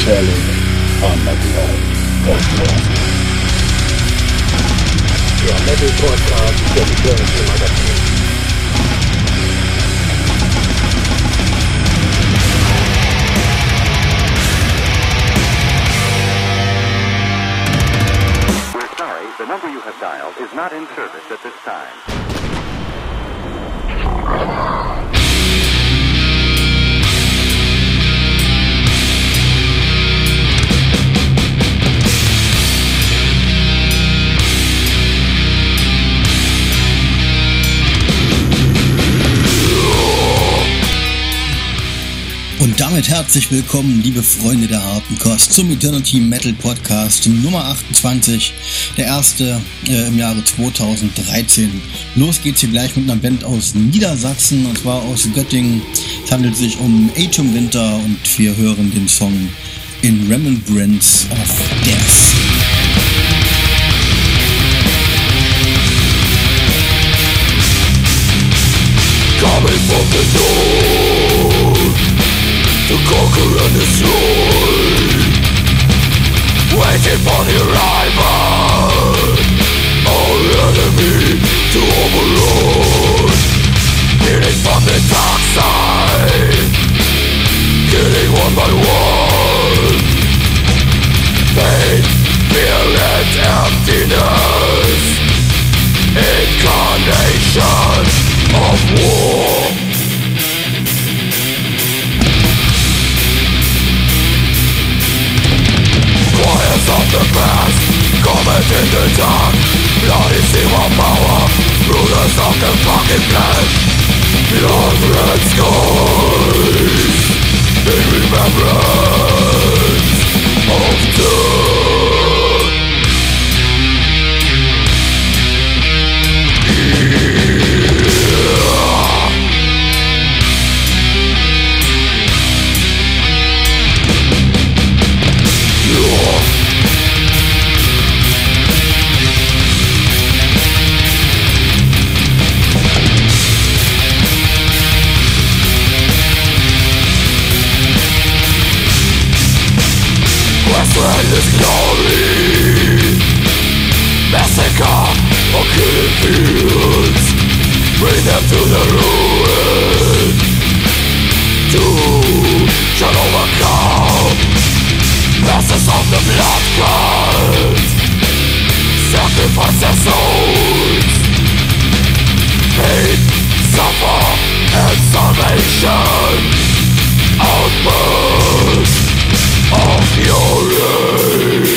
Telling Underground Podcast. Der Metal Podcast der Security Magazin. We're sorry, the number you have dialed is not in service at this time. Und damit herzlich willkommen, liebe Freunde der harten Kost, zum Eternity Metal Podcast Nummer 28, der erste im Jahre 2013. Los geht's hier gleich mit einer Band aus Niedersachsen, und zwar aus Göttingen. Es handelt sich um Atom Winter und wir hören den Song In Remembrance of Death. Coming from the north to conquer and destroy, waiting for the arrival our enemy to overlord. Killing from the dark side, killing one by one. Pain, fear and emptiness, incarnation of war. Choirs of the past, comet in the dark, bloody zero power, rulers of the fucking flesh, blood red skies, in remembrance of death. This glory, massacre or killing fields, bring them to the ruin. Two shall overcome, masses of the blood cult, sacrifice their souls. Pain, suffer, and salvation, outburst of fury.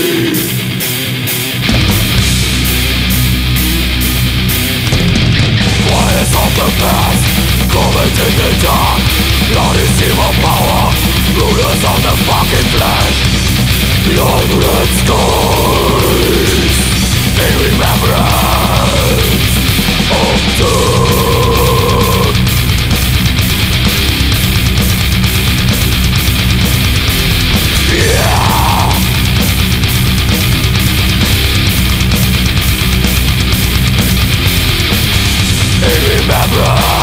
Fires of the past, comet in the dark, bloody zero power, rulers of the fucking flesh, blood red skies, in remembrance of death. Yeah. In remembrance.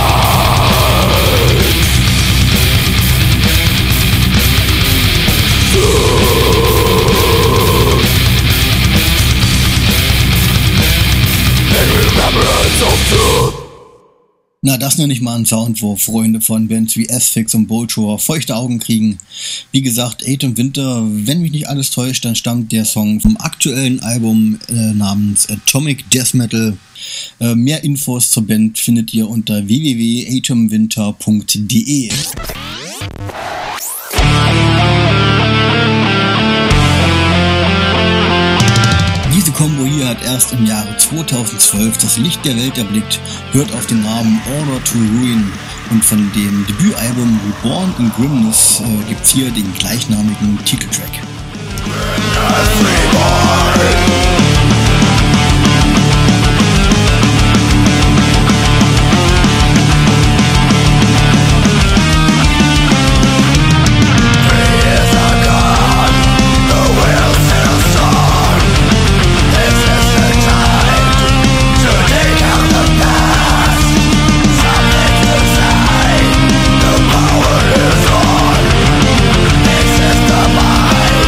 In remembrance of truth. Na, das nenne ich mal einen Sound, wo Freunde von Bands wie Asphyx und Bolshoi feuchte Augen kriegen. Wie gesagt, Atom Winter, wenn mich nicht alles täuscht, dann stammt der Song vom aktuellen Album namens Atomic Death Metal. Mehr Infos zur Band findet ihr unter www.atomwinter.de. Diese Combo hier hat erst im Jahre 2012 das Licht der Welt erblickt, hört auf den Namen Order to Ruin, und von dem Debütalbum Reborn in Grimness gibt's hier den gleichnamigen Titeltrack. Power is on. This is the mind.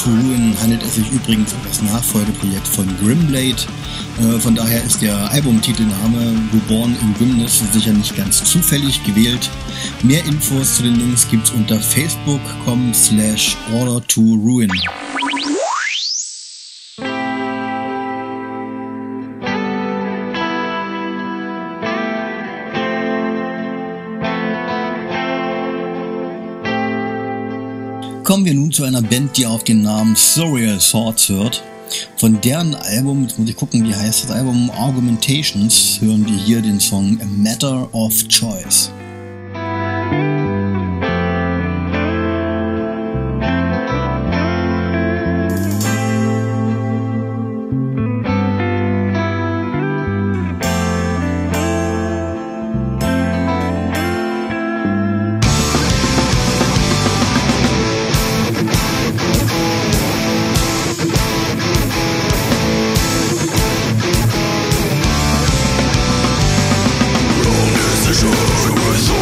to Ruin handelt es sich übrigens um das Nachfolgeprojekt von Grimblade. Von daher ist der Albumtitelname Reborn in Grimness sicher nicht ganz zufällig gewählt. Mehr Infos zu den Links gibt's unter facebook.com/Order to Ruin. Kommen wir nun zu einer Band, die auf den Namen Surreal Thoughts hört. Von deren Album, jetzt muss ich gucken, wie heißt das Album, Argumentations, hören wir hier den Song A Matter of Choice. Choice.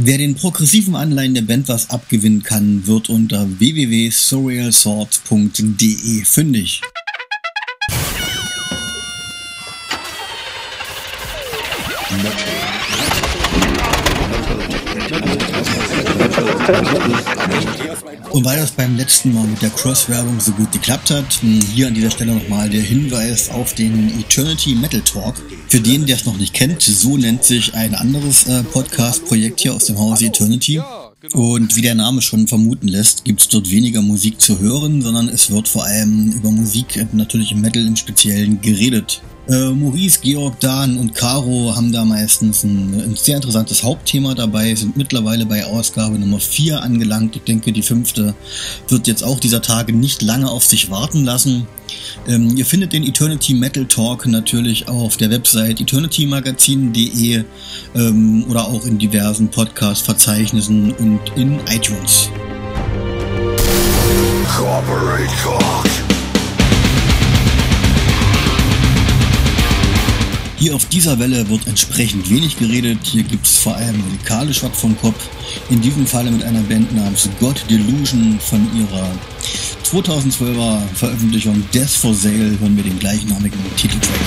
Wer den progressiven Anleihen der Band was abgewinnen kann, wird unter www.surrealsword.de fündig. Und weil das beim letzten Mal mit der Cross-Werbung so gut geklappt hat, hier an dieser Stelle nochmal der Hinweis auf den Eternity Metal Talk. Für den, der es noch nicht kennt, so nennt sich ein anderes Podcast-Projekt hier aus dem Hause Eternity. Und wie der Name schon vermuten lässt, gibt es dort weniger Musik zu hören, sondern es wird vor allem über Musik, natürlich im Metal im Speziellen, geredet. Maurice, Georg, Dan und Caro haben da meistens ein sehr interessantes Hauptthema dabei, sind mittlerweile bei Ausgabe Nummer 4 angelangt. Ich denke, die 5. wird jetzt auch dieser Tage nicht lange auf sich warten lassen. Ihr findet den Eternity Metal Talk natürlich auf der Website eternitymagazin.de oder auch in diversen Podcast-Verzeichnissen und in iTunes. Hier auf dieser Welle wird entsprechend wenig geredet. Hier gibt es vor allem musikalisch was vom Kopf. In diesem Falle mit einer Band namens God Delusion von ihrer 2012er Veröffentlichung Death for Sale hören wir den gleichnamigen Titeltrack.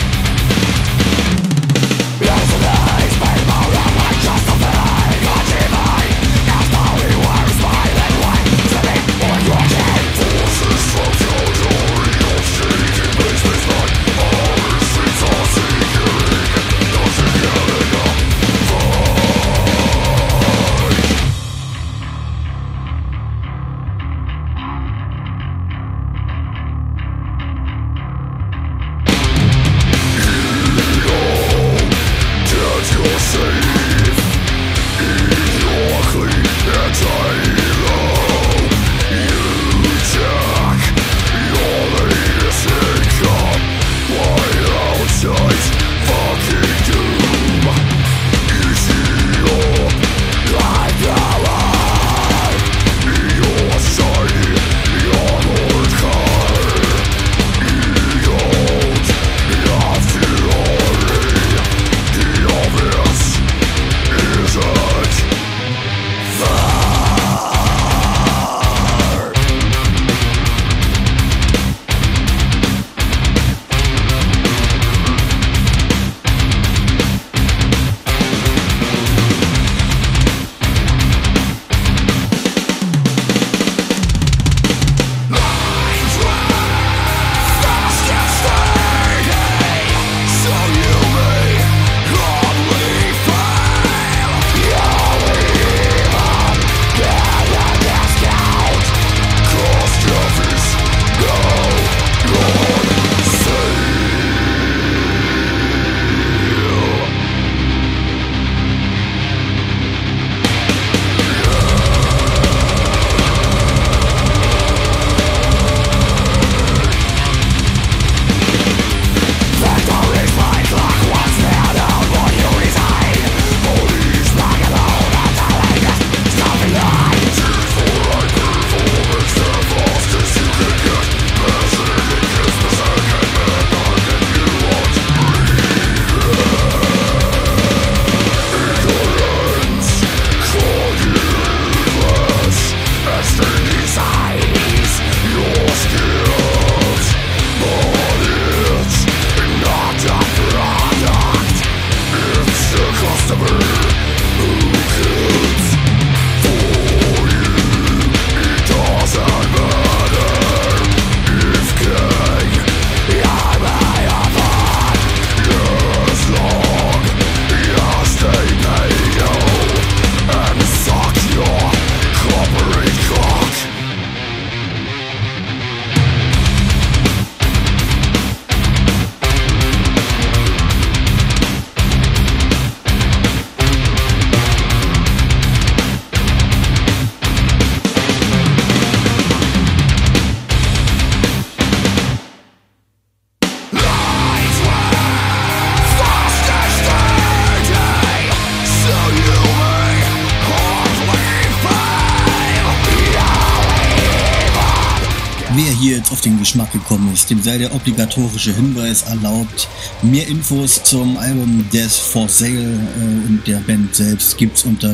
hier jetzt auf den Geschmack gekommen ist, dem sei der obligatorische Hinweis erlaubt. Mehr Infos zum Album Death for Sale und der Band selbst gibt's unter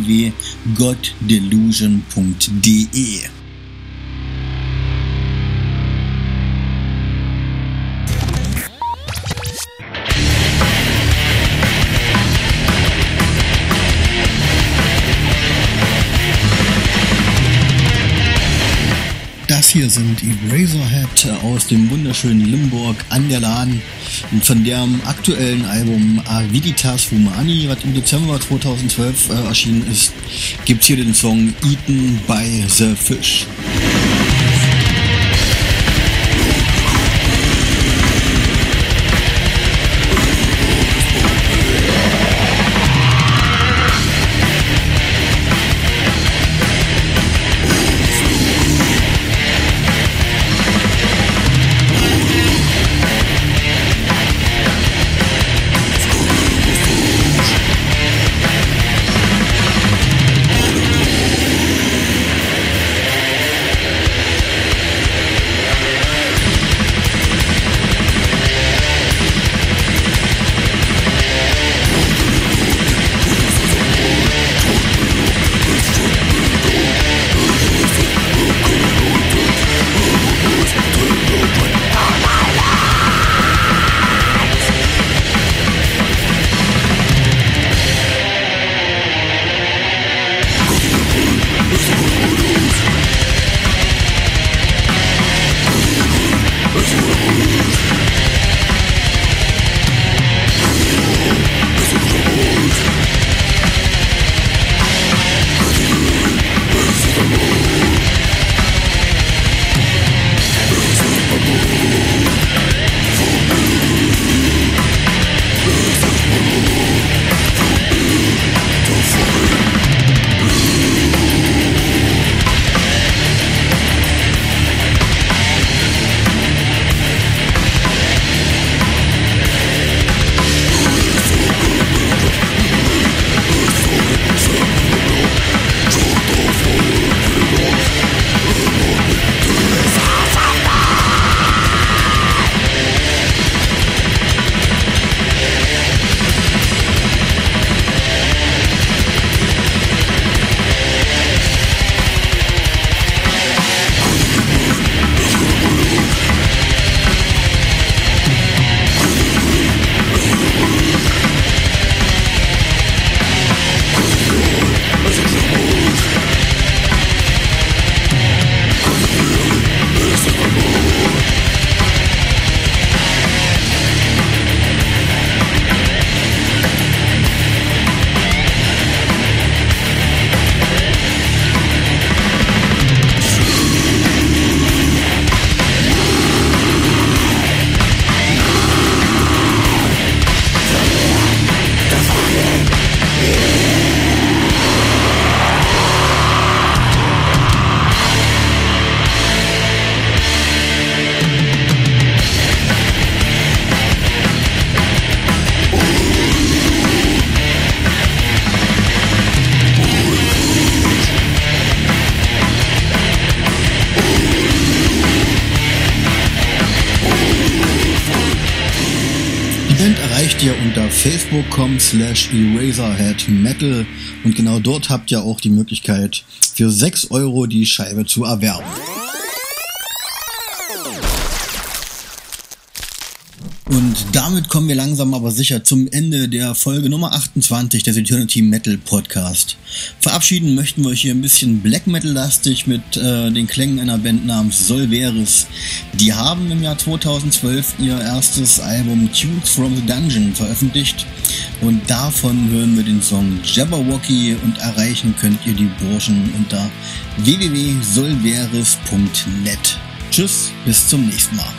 www.goddelusion.de. Das hier sind Eraserhead aus dem wunderschönen Limburg an der Lahn und von deren aktuellen Album Aviditas Humani, was im Dezember 2012 erschienen ist, gibt's hier den Song Eaten by the Fish. Erreicht ihr unter facebook.com/eraserheadmetal und genau dort habt ihr auch die Möglichkeit für 6 € die Scheibe zu erwerben. Und damit kommen wir langsam aber sicher zum Ende der Folge Nummer 28 des Eternity Metal Podcast. Verabschieden möchten wir euch hier ein bisschen Black Metal lastig mit den Klängen einer Band namens Solveris. Die haben im Jahr 2012 ihr erstes Album Tunes from the Dungeon veröffentlicht und davon hören wir den Song Jabberwocky und erreichen könnt ihr die Burschen unter www.solveris.net. Tschüss, bis zum nächsten Mal.